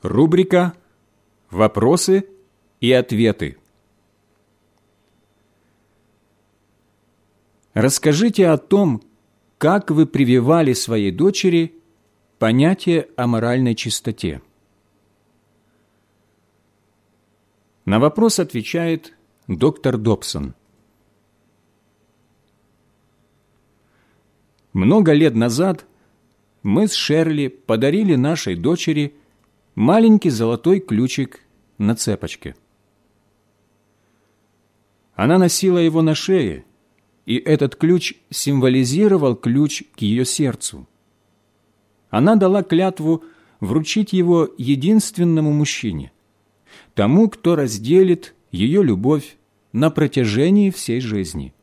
Рубрика «Вопросы и ответы». Расскажите о том, как вы прививали своей дочери понятие о моральной чистоте. На вопрос отвечает доктор Добсон. Много лет назад мы с Шерли подарили нашей дочери маленький золотой ключик на цепочке. Она носила его на шее, и этот ключ символизировал ключ к ее сердцу. Она дала клятву вручить его единственному мужчине, тому, кто разделит ее любовь на протяжении всей жизни.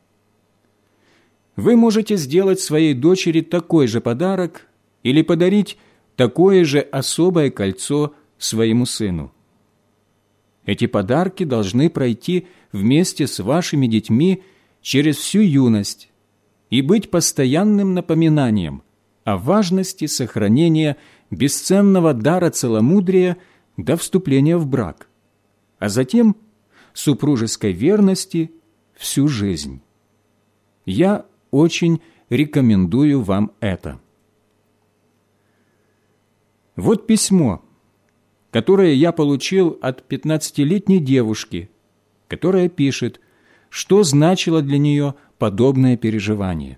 Вы можете сделать своей дочери такой же подарок или подарить такое же особое кольцо своему сыну. Эти подарки должны пройти вместе с вашими детьми через всю юность и быть постоянным напоминанием о важности сохранения бесценного дара целомудрия до вступления в брак, а затем супружеской верности всю жизнь. Я очень рекомендую вам это. Вот письмо, которое я получил от 15-летней девушки, которая пишет, что значило для нее подобное переживание.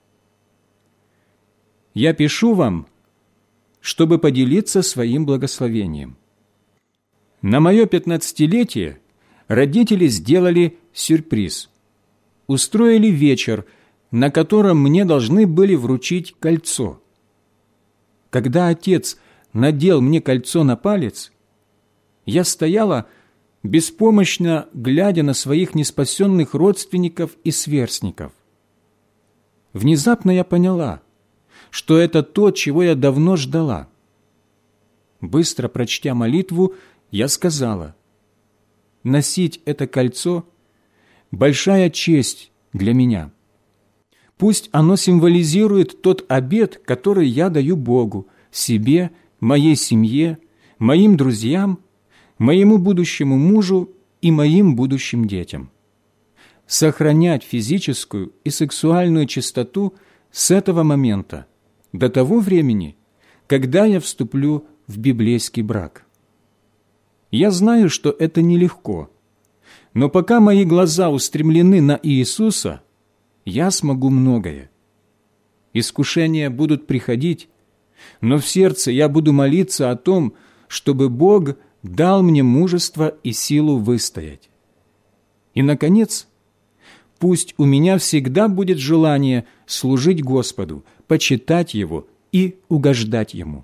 Я пишу вам, чтобы поделиться своим благословением. На мое 15-летие родители сделали сюрприз. Устроили вечер, на котором мне должны были вручить кольцо. Когда отец надел мне кольцо на палец, я стояла, беспомощно глядя на своих неспасенных родственников и сверстников. Внезапно я поняла, что это то, чего я давно ждала. Быстро прочтя молитву, я сказала: «Носить это кольцо – большая честь для меня. Пусть оно символизирует тот обет, который я даю Богу, себе, моей семье, моим друзьям, моему будущему мужу и моим будущим детям. Сохранять физическую и сексуальную чистоту с этого момента до того времени, когда я вступлю в библейский брак. Я знаю, что это нелегко, но пока мои глаза устремлены на Иисуса, я смогу многое. Искушения будут приходить, но в сердце я буду молиться о том, чтобы Бог дал мне мужество и силу выстоять. И, наконец, пусть у меня всегда будет желание служить Господу, почитать Его и угождать Ему».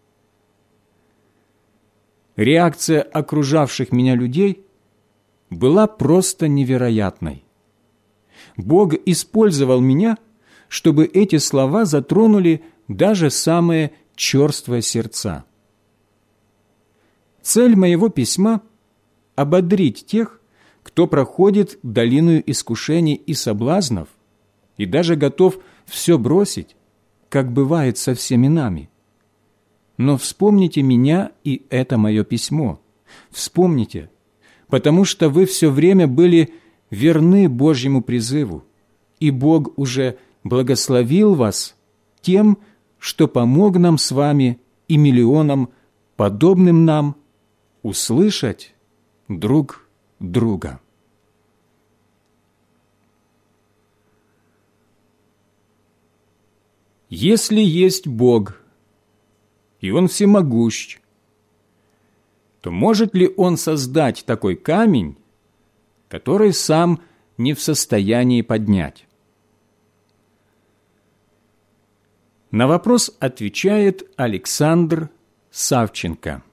Реакция окружавших меня людей была просто невероятной. Бог использовал меня, чтобы эти слова затронули даже самые черствые сердца. Цель моего письма – ободрить тех, кто проходит долину искушений и соблазнов и даже готов все бросить, как бывает со всеми нами. Но вспомните меня и это мое письмо. Вспомните, потому что вы все время были верны Божьему призыву, и Бог уже благословил вас тем, что помог нам с вами и миллионам, подобным нам, услышать друг друга. Если есть Бог, и Он всемогущ, то может ли Он создать такой камень, который сам не в состоянии поднять? На вопрос отвечает Александр Савченко.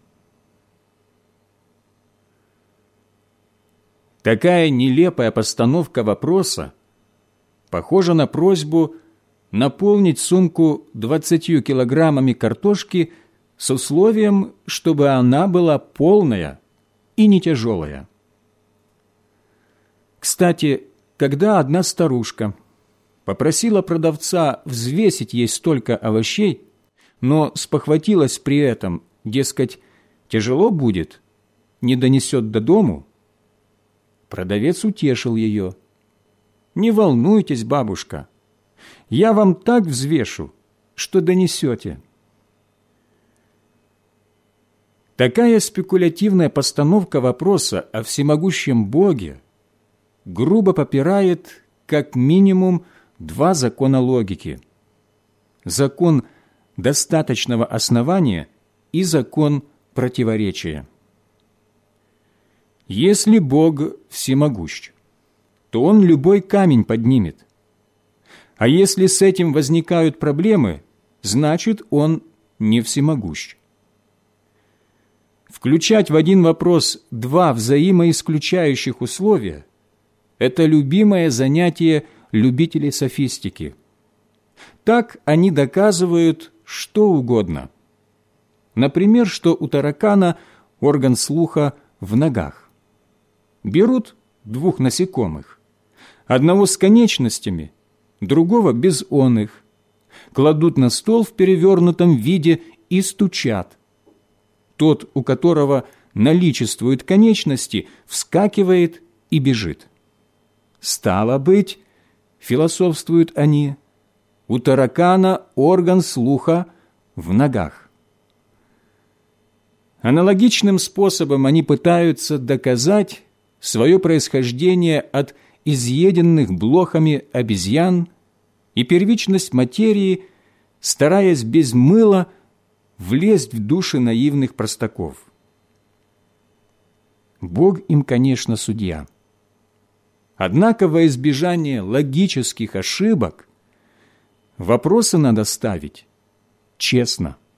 Такая нелепая постановка вопроса похожа на просьбу наполнить сумку 20 килограммами картошки с условием, чтобы она была полная и не тяжелая. Кстати, когда одна старушка попросила продавца взвесить ей столько овощей, но спохватилась при этом, дескать, Тяжело будет, не донесет до дому». Продавец утешил ее: «Не волнуйтесь, бабушка, я вам так взвешу, что донесете». Такая спекулятивная постановка вопроса о всемогущем Боге грубо попирает как минимум два закона логики: закон достаточного основания и закон противоречия. Если Бог всемогущ, то Он любой камень поднимет. А если с этим возникают проблемы, значит, Он не всемогущ. Включать в один вопрос два взаимоисключающих условия – это любимое занятие любителей софистики. Так они доказывают что угодно. Например, что у таракана орган слуха в ногах. Берут двух насекомых, одного с конечностями, другого без оных, кладут на стол в перевернутом виде и стучат. Тот, у которого наличествуют конечности, вскакивает и бежит. Стало быть, философствуют они, у таракана орган слуха в ногах. Аналогичным способом они пытаются доказать свое происхождение от изъеденных блохами обезьян и первичность материи, стараясь без мыла влезть в души наивных простаков. Бог им, конечно, судья. Однако во избежание логических ошибок вопросы надо ставить честно.